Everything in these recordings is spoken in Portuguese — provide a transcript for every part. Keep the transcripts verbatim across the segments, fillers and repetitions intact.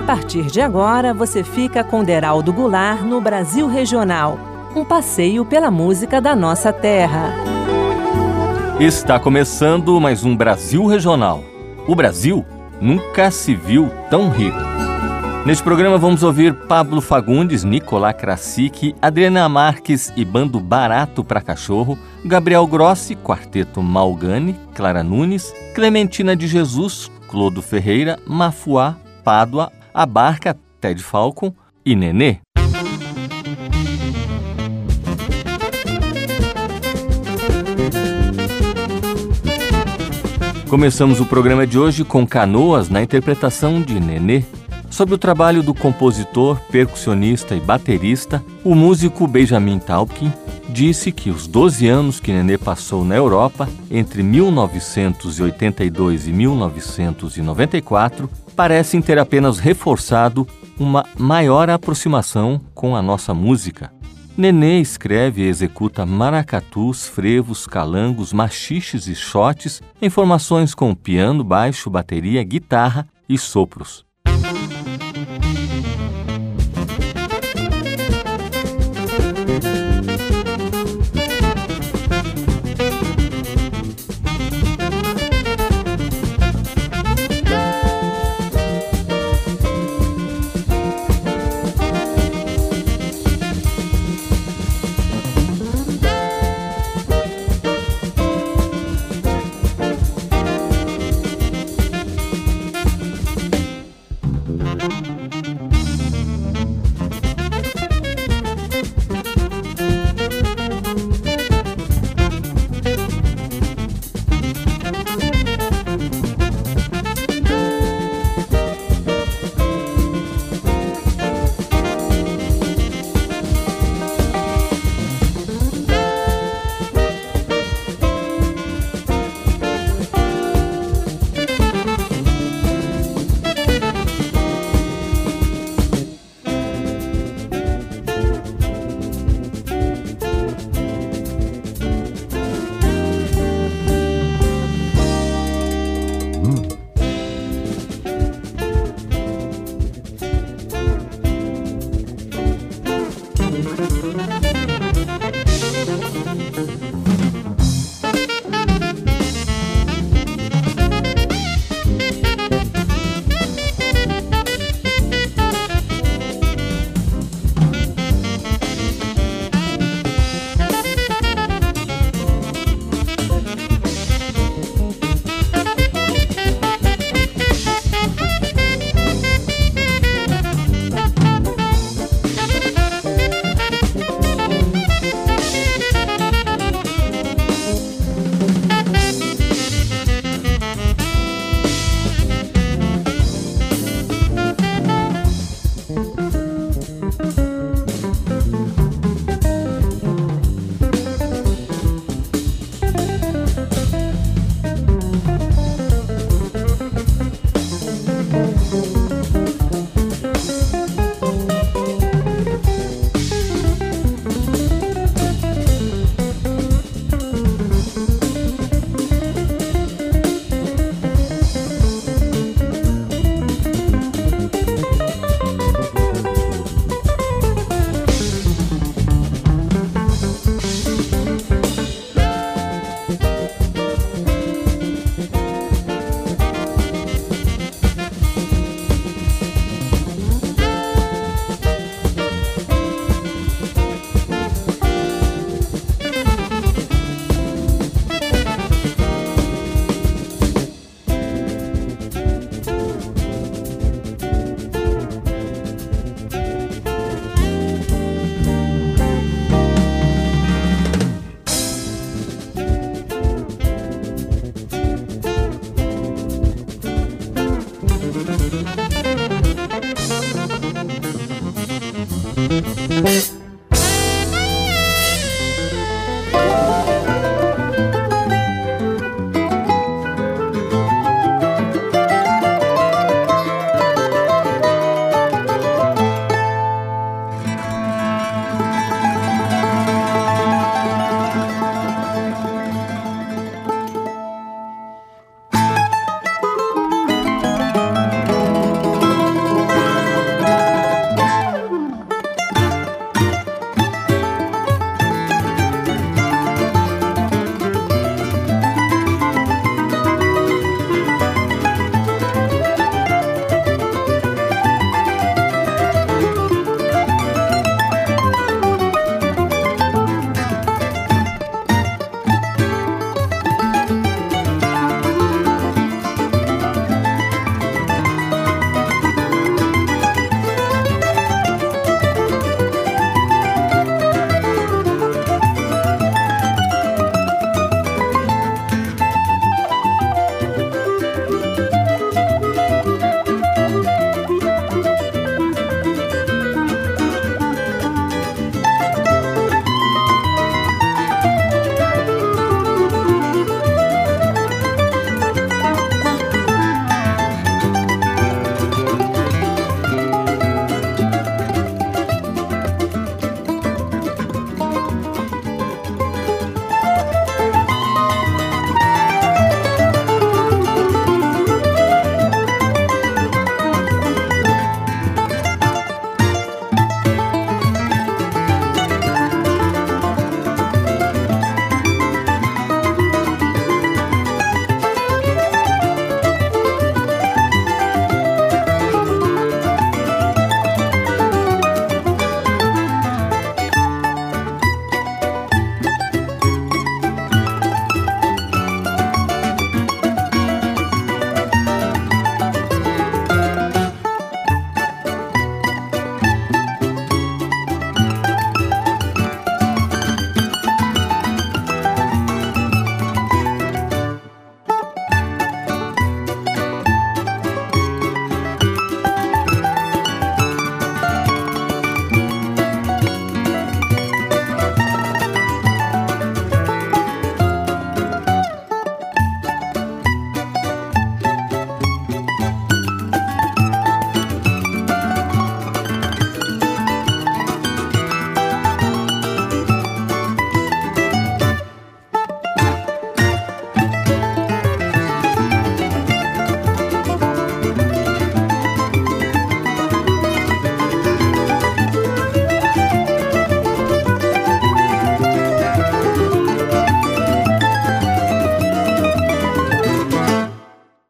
partir de agora, você fica com Deraldo Goulart no Brasil Regional, um passeio pela música da nossa terra. Está começando mais um Brasil Regional. O Brasil nunca se viu tão rico. Neste programa vamos ouvir Pablo Fagundes, Nicolás Krasik, Adriana Marques e Bando Barato pra Cachorro, Gabriel Grossi, Quarteto Malgani, Clara Nunes, Clementina de Jesus, Clodo Ferreira, Mafuá, Pádua, Abarca, Ted Falcon e Nenê. Começamos o programa de hoje com Canoas na interpretação de Nenê. Sob o trabalho do compositor, percussionista e baterista, o músico Benjamin Taupkin disse que os doze anos que Nenê passou na Europa, entre mil novecentos e oitenta e dois e mil novecentos e noventa e quatro, parecem ter apenas reforçado uma maior aproximação com a nossa música. Nenê escreve e executa maracatus, frevos, calangos, machiches e xotes em formações com piano, baixo, bateria, guitarra e sopros.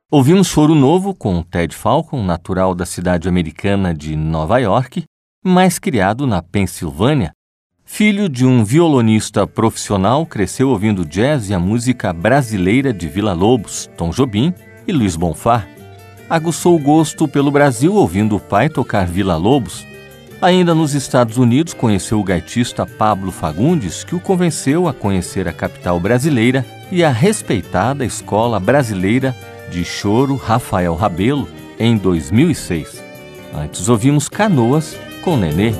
Ouvimos Choro Novo com Ted Falcon, natural da cidade americana de Nova York, mas criado na Pensilvânia. Filho de um violonista profissional, cresceu ouvindo jazz e a música brasileira de Villa-Lobos, Tom Jobim e Luiz Bonfá. Aguçou o gosto pelo Brasil ouvindo o pai tocar Villa-Lobos. Ainda nos Estados Unidos, conheceu o gaitista Pablo Fagundes, que o convenceu a conhecer a capital brasileira e a respeitada Escola Brasileira de Choro Rafael Rabelo, em dois mil e seis. Antes ouvimos Canoas com Nenê.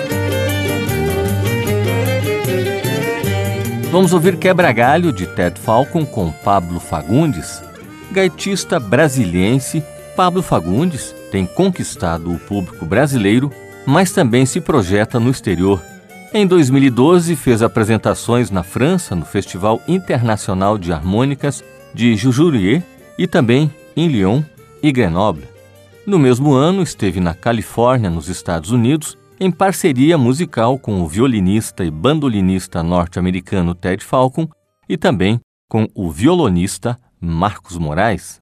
Vamos ouvir Quebra-Galho, de Ted Falcon, com Pablo Fagundes. Gaitista brasiliense, Pablo Fagundes tem conquistado o público brasileiro, mas também se projeta no exterior. Em dois mil e doze, fez apresentações na França, no Festival Internacional de Harmônicas de Jujurier, e também em Lyon e Grenoble. No mesmo ano, esteve na Califórnia, nos Estados Unidos, em parceria musical com o violinista e bandolinista norte-americano Ted Falcon e também com o violonista Marcos Moraes.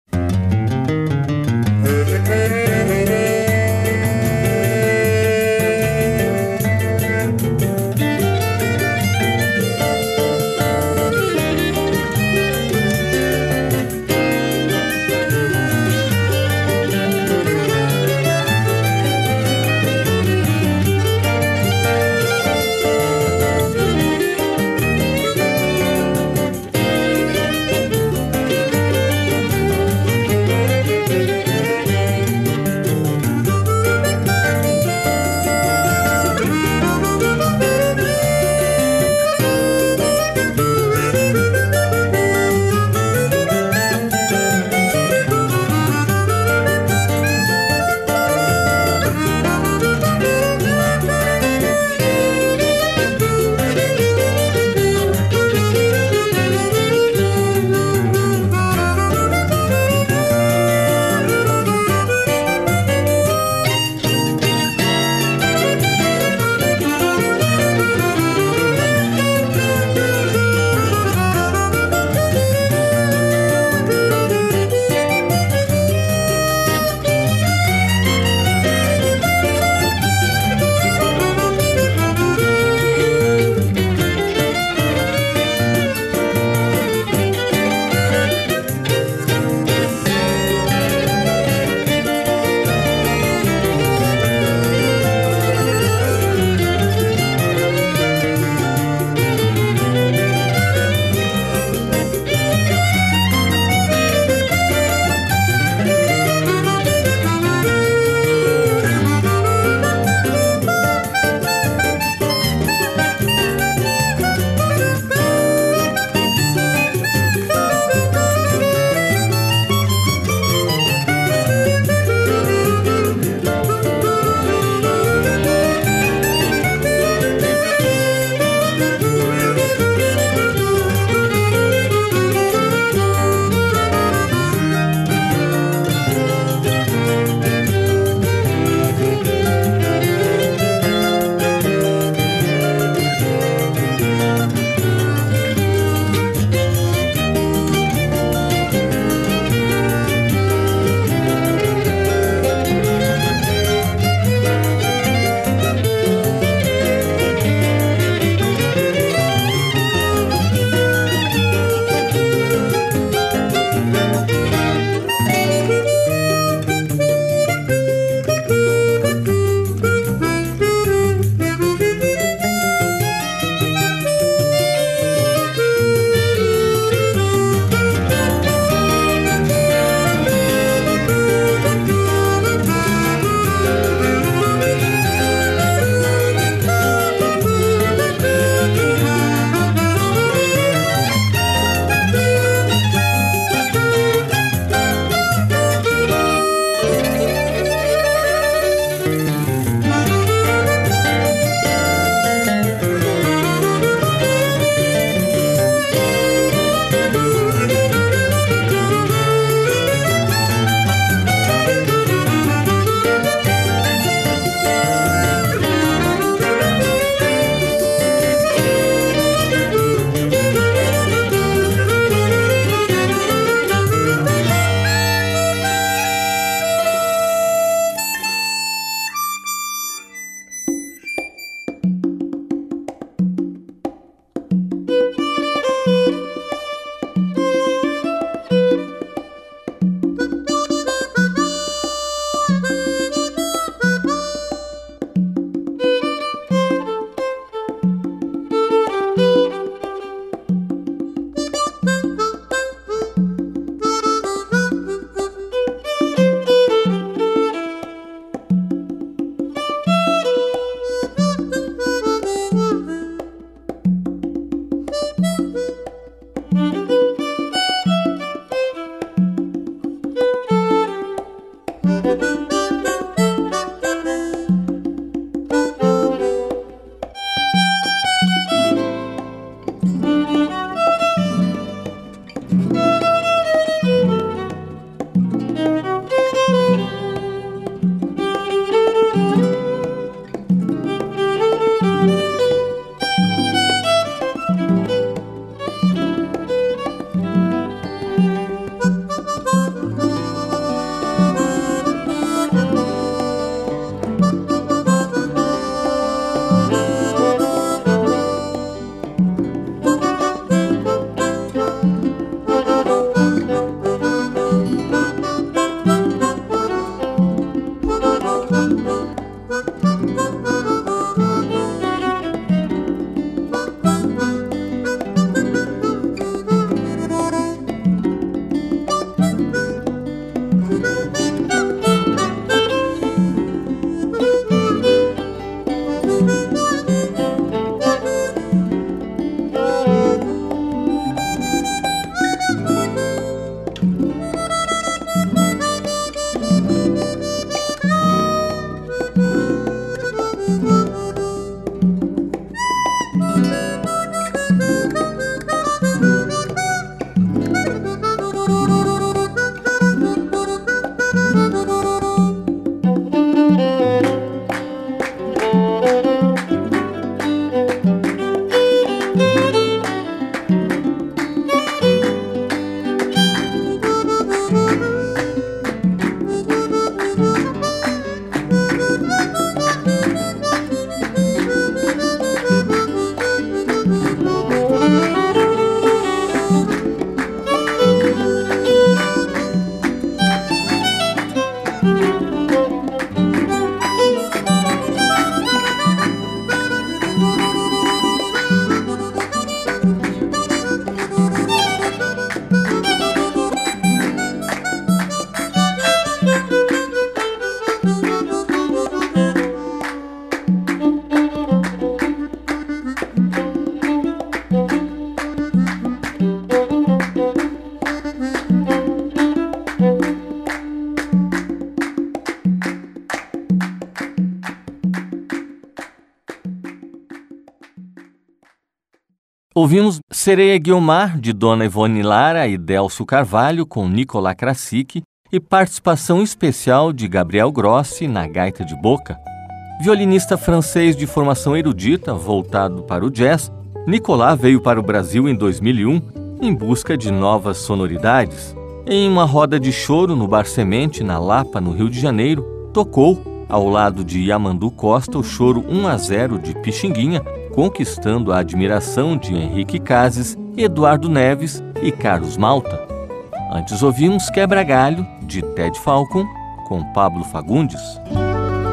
Ouvimos Sereia Guiomar, de Dona Ivone Lara e Délcio Carvalho, com Nicolás Krasik, e participação especial de Gabriel Grossi na gaita de boca. Violinista francês de formação erudita, voltado para o jazz, Nicolás veio para o Brasil em dois mil e um em busca de novas sonoridades. Em uma roda de choro no Bar Semente, na Lapa, no Rio de Janeiro, tocou, ao lado de Yamandu Costa, o choro um a zero de Pixinguinha, conquistando a admiração de Henrique Cases, Eduardo Neves e Carlos Malta. Antes ouvimos Quebra-Galho, de Ted Falcon, com Pablo Fagundes.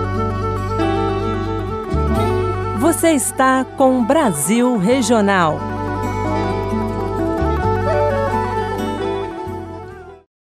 Você está com Brasil Regional.